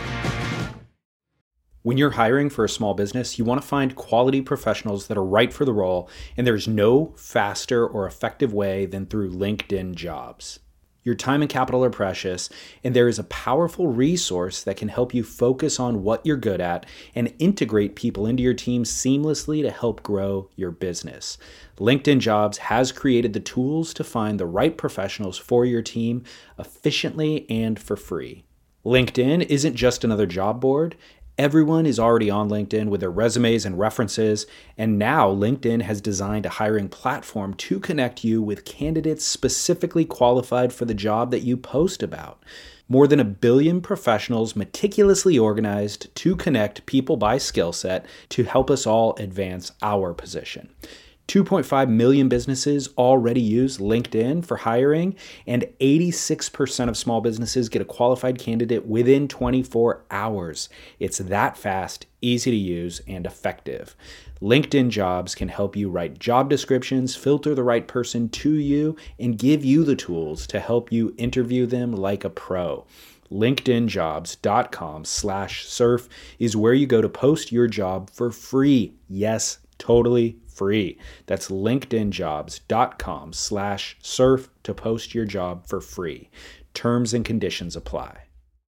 When you're hiring for a small business, you want to find quality professionals that are right for the role, and there's no faster or effective way than through LinkedIn Jobs. Your time and capital are precious, and there is a powerful resource that can help you focus on what you're good at and integrate people into your team seamlessly to help grow your business. LinkedIn Jobs has created the tools to find the right professionals for your team efficiently and for free. LinkedIn isn't just another job board. Everyone is already on LinkedIn with their resumes and references, and now LinkedIn has designed a hiring platform to connect you with candidates specifically qualified for the job that you post about. More than a billion professionals meticulously organized to connect people by skill set to help us all advance our position. two point five million businesses already use LinkedIn for hiring, and eighty-six percent of small businesses get a qualified candidate within twenty-four hours. It's that fast, easy to use, and effective. LinkedIn Jobs can help you write job descriptions, filter the right person to you, and give you the tools to help you interview them like a pro. LinkedInjobs.com slash surf is where you go to post your job for free. Yes, totally free. That's linkedinjobs.com slash surf to post your job for free. Terms and conditions apply.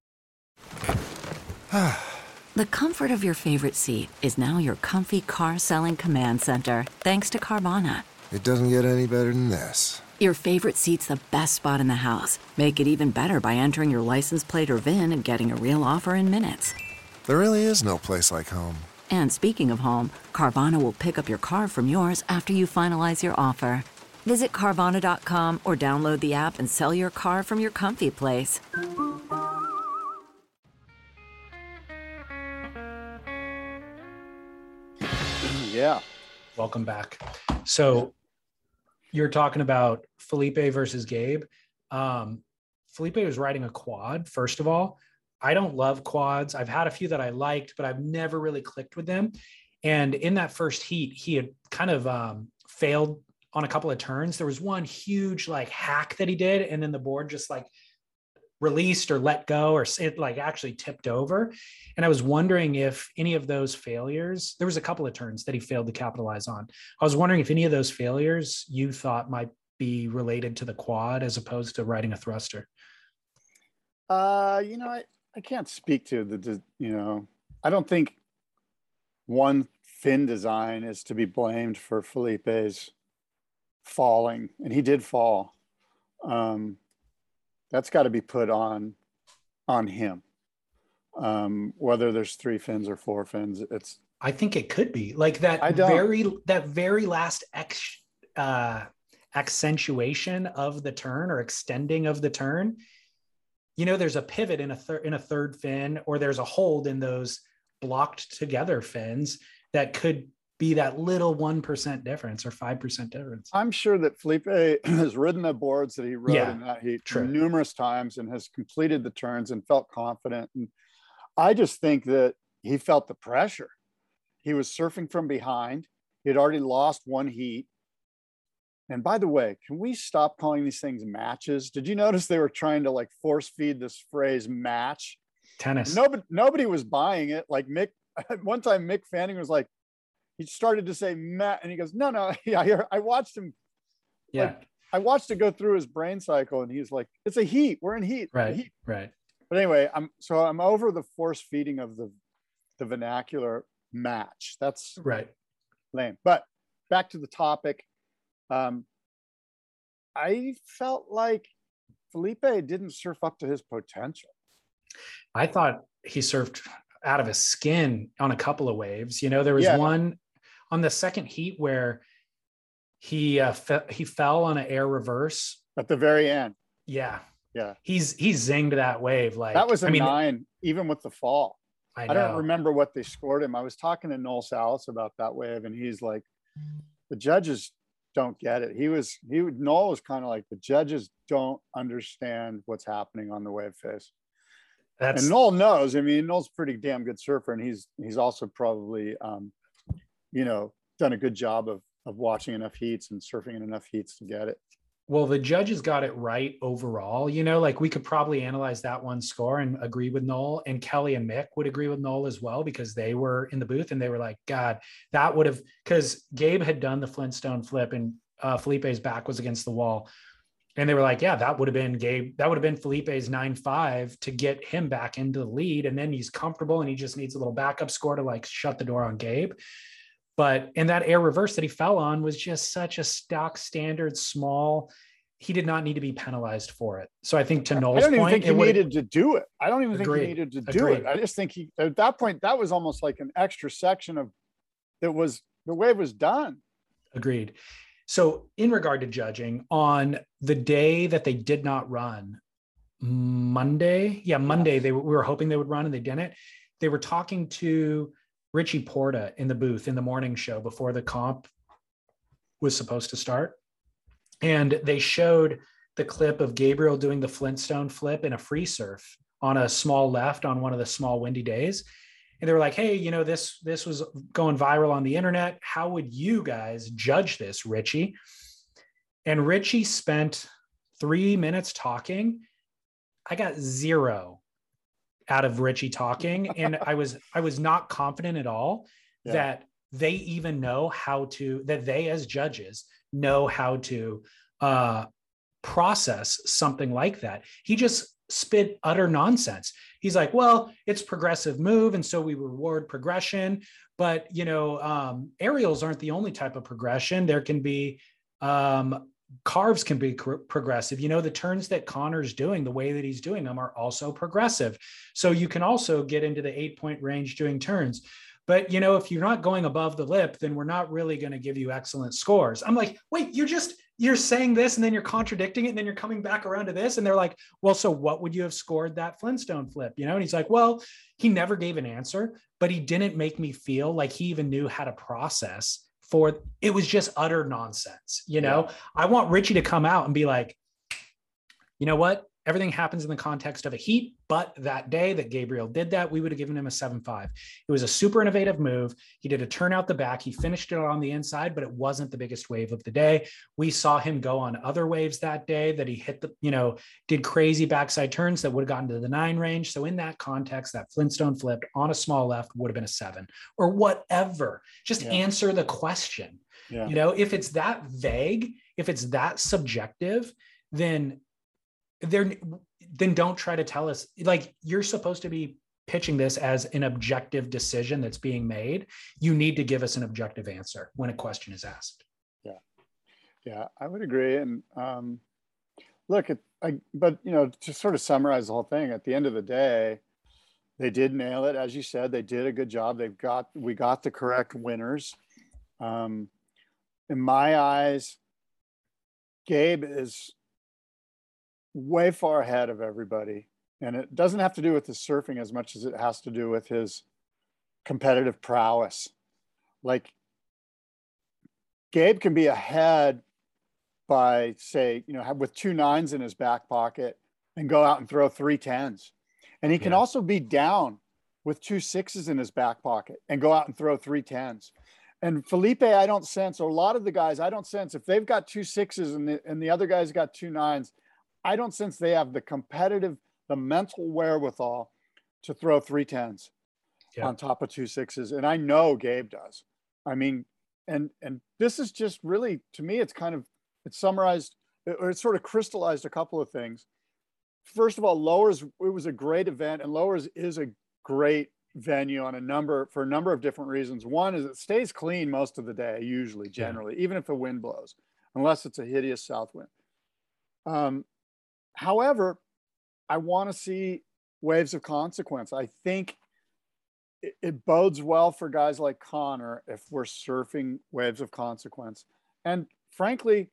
The comfort of your favorite seat is now your comfy car selling command center, thanks to Carvana. It doesn't get any better than this. Your favorite seat's the best spot in the house. Make it even better by entering your license plate or V I N and getting a real offer in minutes. There really is no place like home. And speaking of home, Carvana will pick up your car from yours after you finalize your offer. Visit Carvana dot com or download the app and sell your car from your comfy place. Yeah. Welcome back. So you're talking about Felipe versus Gabe. Um, Felipe was riding a quad, first of all. I don't love quads. I've had a few that I liked, but I've never really clicked with them. And in that first heat, he had kind of um, failed on a couple of turns. There was one huge like hack that he did, and then the board just like released or let go, or it like actually tipped over. And I was wondering if any of those failures, there was a couple of turns that he failed to capitalize on. I was wondering if any of those failures you thought might be related to the quad as opposed to riding a thruster. Uh, you know, I, I can't speak to the, you know, I don't think one fin design is to be blamed for Felipe's falling, and he did fall. Um, that's got to be put on, on him. Um, whether there's three fins or four fins, it's. I think it could be like that very, that very last ex, uh, accentuation of the turn or extending of the turn. You know, there's a pivot in a third in a third fin, or there's a hold in those blocked together fins that could be that little one percent difference or five percent difference. I'm sure that Felipe has ridden the boards that he rode yeah, in that heat true. numerous times and has completed the turns and felt confident. And I just think that he felt the pressure. He was surfing from behind. He had already lost one heat. And by the way, can we stop calling these things matches? Did you notice they were trying to like force feed this phrase match? Tennis. Nobody, nobody was buying it. Like Mick, one time Mick Fanning was like, he started to say Matt, and he goes, no, no. Yeah, I watched him. Yeah. Like, I watched it go through his brain cycle, and he's like, it's a heat. We're in heat. Right. Heat. Right. But anyway, I'm so I'm over the force feeding of the, the vernacular match. That's right. Lame. But back to the topic. Um, I felt like Felipe didn't surf up to his potential. I thought he surfed out of his skin on a couple of waves. You know, there was yeah. one on the second heat where he uh, fe- he fell on an air reverse at the very end. Yeah, yeah. He's he zinged that wave like that was a I mean, nine, even with the fall. I, know. I don't remember what they scored him. I was talking to Noel Salas about that wave, and he's like, the judges don't get it. He was he would Noel was kind of like, the judges don't understand what's happening on the wave face. That's, and Noel knows. I mean, Noel's a pretty damn good surfer, and he's he's also probably, um, you know, done a good job of of watching enough heats and surfing in enough heats to get it. Well, the judges got it right overall. You know, like we could probably analyze that one score and agree with Noel, and Kelly and Mick would agree with Noel as well, because they were in the booth and they were like, God, that would have, because Gabe had done the Flintstone flip and uh, Felipe's back was against the wall. And they were like, yeah, that would have been Gabe. That would have been Felipe's nine five to get him back into the lead. And then he's comfortable and he just needs a little backup score to like shut the door on Gabe. But in that air reverse that he fell on was just such a stock standard, small, he did not need to be penalized for it. So I think to Noel's I don't even point, think he needed to do it. I don't even think he needed to do it. I just think he, at that point, that was almost like an extra section of, that was, the wave was done. Agreed. So in regard to judging, on the day that they did not run, Monday, yeah, Monday, yes. they were, we were hoping they would run and they didn't. They were talking to Richie Porta in the booth in the morning show before the comp was supposed to start. And they showed the clip of Gabriel doing the Flintstone flip in a free surf on a small left on one of the small windy days. And they were like, hey, you know, this, this was going viral on the internet. How would you guys judge this, Richie? And Richie spent three minutes talking. I got zero out of Richie talking. And I was, I was not confident at all yeah. that they even know how to, that they as judges know how to uh, process something like that. He just spit utter nonsense. He's like, well, it's progressive move. And so we reward progression, but you know, um, aerials aren't the only type of progression. There can be, um, carves can be cr- progressive. You know, the turns that Connor's doing, the way that he's doing them are also progressive. So you can also get into the eight point range doing turns. But, you know, if you're not going above the lip, then we're not really going to give you excellent scores. I'm like, wait, you're just, you're saying this and then you're contradicting it. And then you're coming back around to this. And they're like, well, so what would you have scored that Flintstone flip? You know? And he's like, well, he never gave an answer, but he didn't make me feel like he even knew how to process for, it was just utter nonsense. You know, yeah. I want Richie to come out and be like, you know what? Everything happens in the context of a heat, but that day that Gabriel did that, we would have given him a seven five. It was a super innovative move. He did a turn out the back. He finished it on the inside, but it wasn't the biggest wave of the day. We saw him go on other waves that day that he hit the, you know, did crazy backside turns that would have gotten to the nine range. So in that context, that Flintstone flip on a small left would have been a seven or whatever. Just yeah. answer the question. Yeah. You know, if it's that vague, if it's that subjective, then They're, then don't try to tell us, like, you're supposed to be pitching this as an objective decision that's being made. You need to give us an objective answer when a question is asked. Yeah. Yeah, I would agree. And um, look, it, I, but, you know, to sort of summarize the whole thing, at the end of the day, they did nail it. As you said, they did a good job. They've got, we got the correct winners. Um, in my eyes, Gabe is way far ahead of everybody. And it doesn't have to do with his surfing as much as it has to do with his competitive prowess. Like, Gabe can be ahead by, say, you know, have, with two nines in his back pocket and go out and throw three tens. And he can yeah. also be down with two sixes in his back pocket and go out and throw three tens. And Felipe, I don't sense, or a lot of the guys, I don't sense, if they've got two sixes and the, and the other guy's got two nines, I don't sense they have the competitive, the mental wherewithal to throw three tens yeah. on top of two sixes. And I know Gabe does. I mean, and and this is just really, to me, it's kind of, it's summarized, or it's sort of crystallized a couple of things. First of all, Lowers, it was a great event, and Lowers is a great venue on a number, for a number of different reasons. One is it stays clean most of the day, usually, generally, yeah. even if the wind blows, unless it's a hideous south wind. Um, However, I want to see waves of consequence. I think it, it bodes well for guys like Connor if we're surfing waves of consequence. And frankly,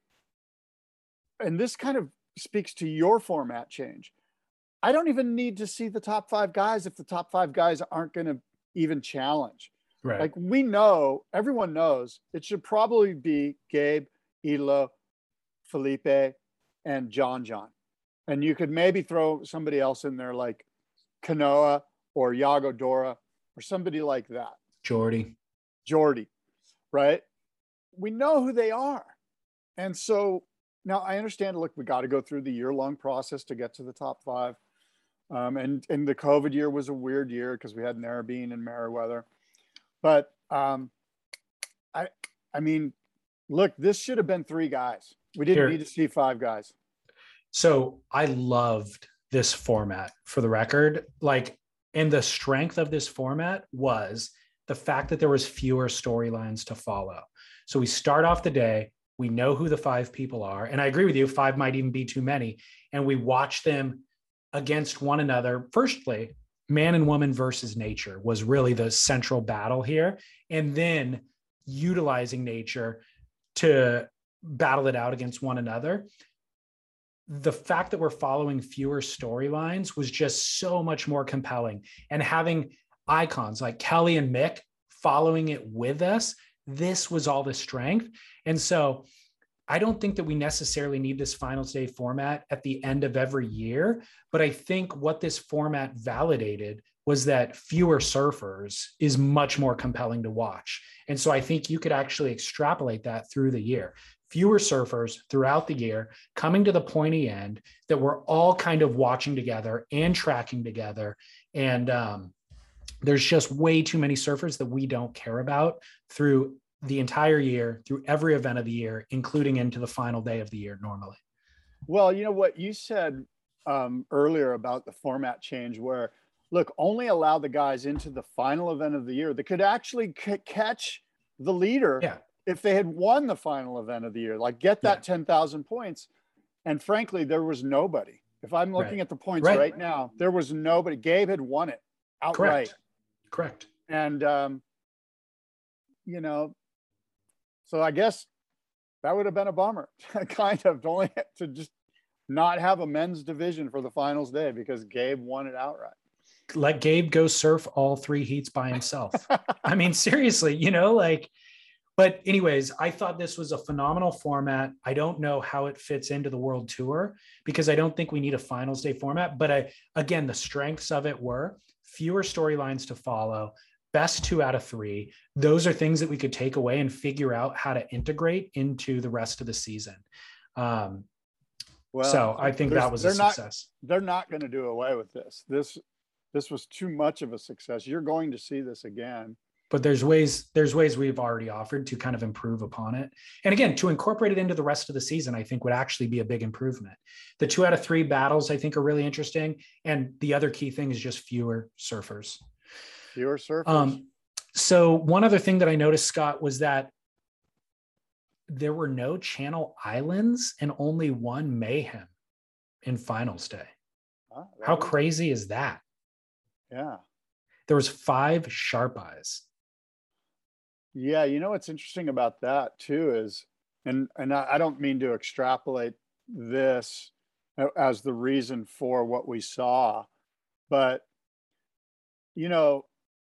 and this kind of speaks to your format change, I don't even need to see the top five guys if the top five guys aren't going to even challenge. Right. Like, we know, everyone knows, it should probably be Gabe, Elo, Felipe, and John John. And you could maybe throw somebody else in there like Kanoa or Yago Dora or somebody like that. Jordy. Jordy, right? We know who they are. And so now I understand, look, we got to go through the year-long process to get to the top five. Um, and, and the COVID year was a weird year because we had Narrabeen and Merriweather. But um, I, I mean, look, this should have been three guys. We didn't Here. need to see five guys. So I loved this format, for the record. Like, and the strength of this format was the fact that there was fewer storylines to follow. So we start off the day We know who the five people are. And I agree with you, five might even be too many. And we watch them against one another. Firstly, man and woman versus nature was really the central battle here. And then utilizing nature to battle it out against one another. The fact that we're following fewer storylines was just so much more compelling. And having icons like Kelly and Mick following it with us, this was all the strength. And so I don't think that we necessarily need this finals day format at the end of every year, but I think what this format validated was that fewer surfers is much more compelling to watch. And so I think you could actually extrapolate that through the year. Fewer surfers throughout the year coming to the pointy end that we're all kind of watching together and tracking together. And um, there's just way too many surfers that we don't care about through the entire year, through every event of the year, including into the final day of the year normally. Well, you know what you said um, earlier about the format change where, look, only allow the guys into the final event of the year that could actually c- catch the leader yeah. if they had won the final event of the year, like get that yeah. ten thousand points. And frankly, there was nobody. If I'm looking right. at the points right. right now, there was nobody. Gabe had won it outright. Correct. Correct. And, um, you know, so I guess that would have been a bummer, kind of, to only to just not have a men's division for the finals day because Gabe won it outright. Let Gabe go surf all three heats by himself. I mean, seriously, you know, like, but anyways, I thought this was a phenomenal format. I don't know how it fits into the World Tour because I don't think we need a finals day format. But I, again, the strengths of it were fewer storylines to follow, best two out of three. Those are things that we could take away and figure out how to integrate into the rest of the season. Um, well, so I think that was a success. Not, they're not going to do away with this. This, this was too much of a success. You're going to see this again. But there's ways, there's ways we've already offered to kind of improve upon it. And again, to incorporate it into the rest of the season, I think would actually be a big improvement. The two out of three battles, I think, are really interesting. And the other key thing is just fewer surfers. Fewer surfers. Um, so one other thing that I noticed, Scott, was that there were no Channel Islands and only one Mayhem in finals day. Oh, How crazy is that? Yeah. There was five Sharp Eyes. Yeah, you know what's interesting about that too is, and and I, I don't mean to extrapolate this as the reason for what we saw, but you know,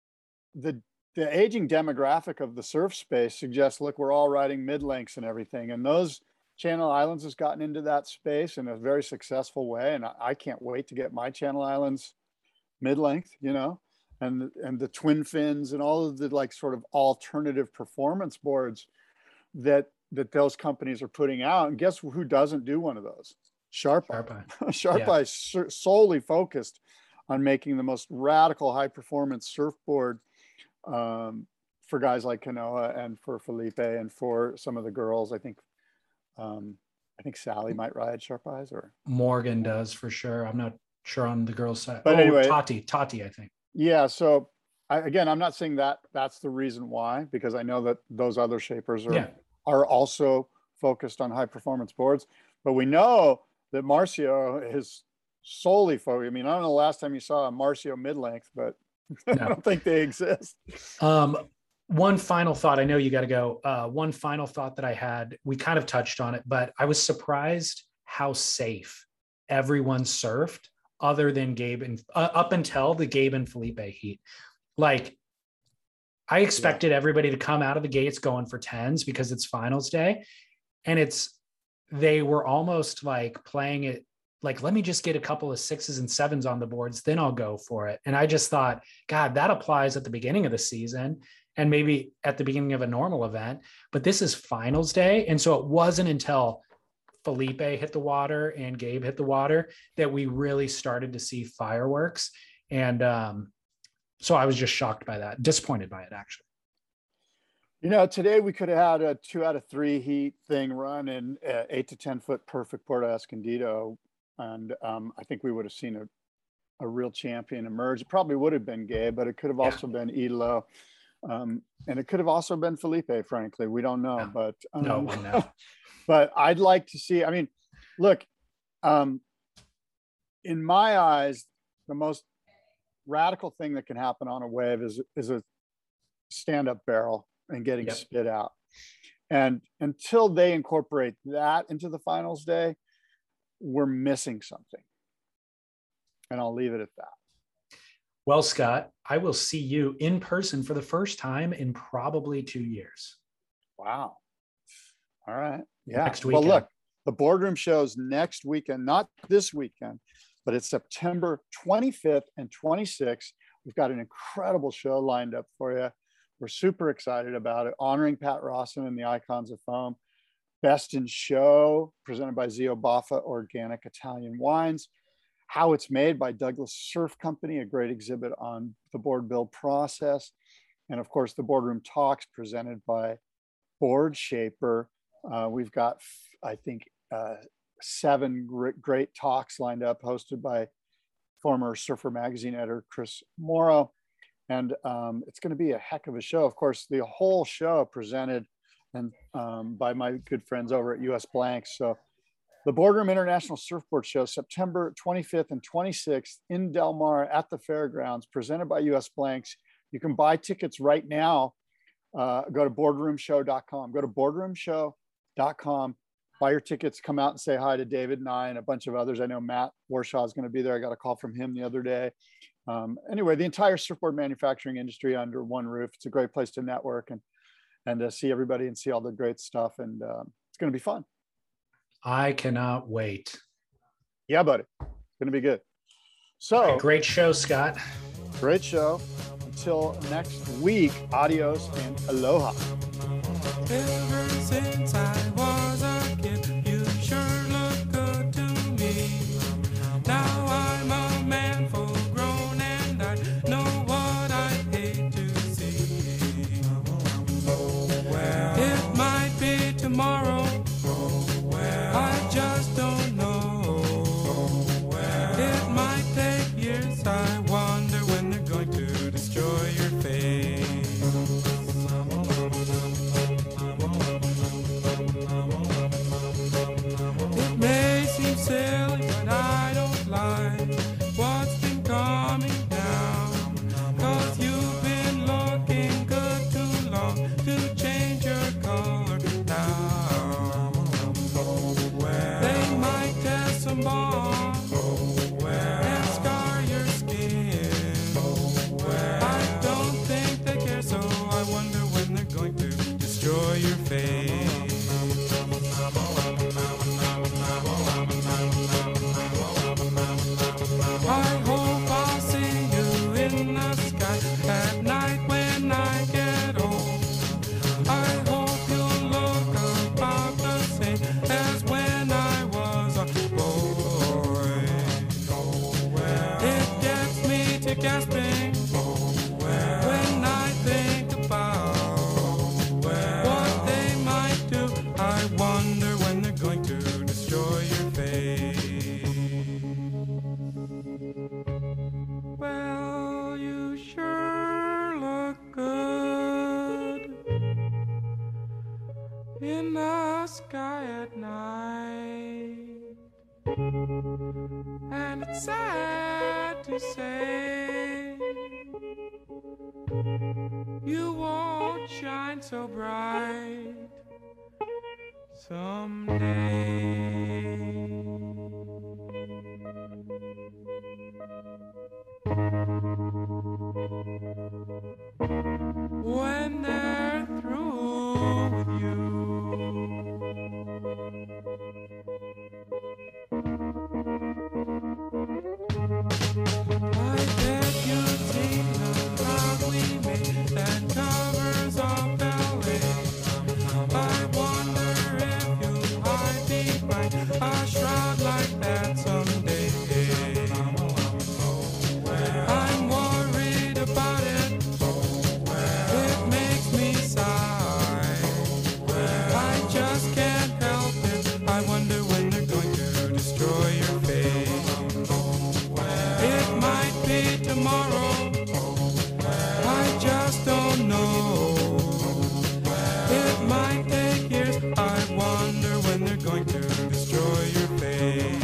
the the aging demographic of the surf space suggests, look, we're all riding mid lengths and everything, and those Channel Islands has gotten into that space in a very successful way, and I, I can't wait to get my Channel Islands mid length, you know. And, and the twin fins and all of the like sort of alternative performance boards that that those companies are putting out. And guess who doesn't do one of those? Sharp Eye. Sharp yeah. Eye is solely focused on making the most radical high performance surfboard um, for guys like Kanoa and for Felipe and for some of the girls. I think um, I think Sally might ride Sharp Eyes, or Morgan does for sure. I'm not sure on the girls' side. But oh, anyway, Tati, Tati, I think. Yeah. So I, again, I'm not saying that that's the reason why, because I know that those other shapers are, yeah. are also focused on high performance boards, but we know that Marcio is solely focused. I mean, I don't know the last time you saw a Marcio mid length, but no. I don't think they exist. Um, one final thought. I know you got to go. Uh, one final thought that I had, we kind of touched on it, but I was surprised how safe everyone surfed, other than Gabe and uh, up until the Gabe and Felipe heat. Like, I expected yeah. everybody to come out of the gates going for tens because it's finals day. And it's, they were almost like playing it like, let me just get a couple of sixes and sevens on the boards, then I'll go for it. And I just thought, God, that applies at the beginning of the season and maybe at the beginning of a normal event, but this is finals day. And so it wasn't until Felipe hit the water and Gabe hit the water that we really started to see fireworks. And um, so I was just shocked by that, disappointed by it, actually. You know, today we could have had a two out of three heat thing run in uh, eight to ten foot perfect Puerto Escondido. And um, I think we would have seen a, a real champion emerge. It probably would have been Gabe, but it could have also yeah. been Idolo. Um, and it could have also been Felipe, frankly. We don't know, no. but um, no one knows. But I'd like to see, I mean, look, um, in my eyes, the most radical thing that can happen on a wave is, is a stand-up barrel and getting yep. spit out. And until they incorporate that into the finals day, we're missing something. And I'll leave it at that. Well, Scott, I will see you in person for the first time in probably two years. Wow. All right. Yeah. Next weekend. Well, look, the Boardroom Show's next weekend, not this weekend, but it's September twenty-fifth and twenty-sixth. We've got an incredible show lined up for you. We're super excited about it, honoring Pat Rawson and the Icons of Foam. Best in Show, presented by Zio Baffa Organic Italian Wines. How It's Made by Douglas Surf Company, a great exhibit on the board build process. And of course, the Boardroom Talks presented by Board Shaper. Uh, we've got, I think, uh, seven great, great talks lined up, hosted by former Surfer Magazine editor Chris Morrow. And um, it's going to be a heck of a show. Of course, the whole show presented and um, by my good friends over at U S Blanks. So the Boardroom International Surfboard Show, September twenty-fifth and twenty-sixth in Del Mar at the fairgrounds, presented by U S Blanks. You can buy tickets right now. Uh, go to boardroom show dot com. Go to boardroom show dot com. Buy your tickets. Come out and say hi to David and I and a bunch of others. I know Matt Warshaw is going to be there. I got a call from him the other day. Um, anyway, the entire surfboard manufacturing industry under one roof. It's a great place to network and and uh, see everybody and see all the great stuff. And uh, it's going to be fun. I cannot wait. Yeah, buddy. It's going to be good. So right, great show, Scott. Great show. Until next week, adios and aloha. Ever since I was a kid, you sure look good to me. Now I'm a man full grown and I know what I hate to see. Well, it might be tomorrow. I just don't know. It might take years. I wonder when they're going to destroy your face. It may seem silly, but I don't like what's been coming down. Cause you've been looking good too long to change your color now. They might test some bombs and scar your skin. I don't think they care, so I wonder when they're going to destroy your face. I hope I'll see you in the sky at night when I get old. I hope you'll look about the same as when I was a boy. It gets me to gasping when I think about what they might do. I wonder when they're going to destroy your face. Well, you sure look good in the sky at night. And it's sad to say you won't shine so bright someday. When they're through with you, I bet you've seen the love we made that covers up L A. I wonder if you'll hide behind a shroud like that someday. I'm worried about it. It makes me sigh. I just can't help it. I wonder when they're going to destroy your face. It might be tomorrow. I just don't know. It might take years. I wonder when they're going to destroy your faith.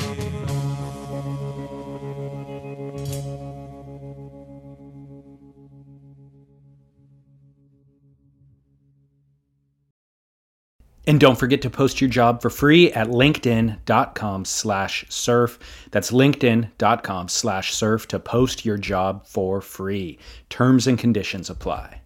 And don't forget to post your job for free at linkedin.com slash surf. That's linkedin.com slash surf to post your job for free. Terms and conditions apply.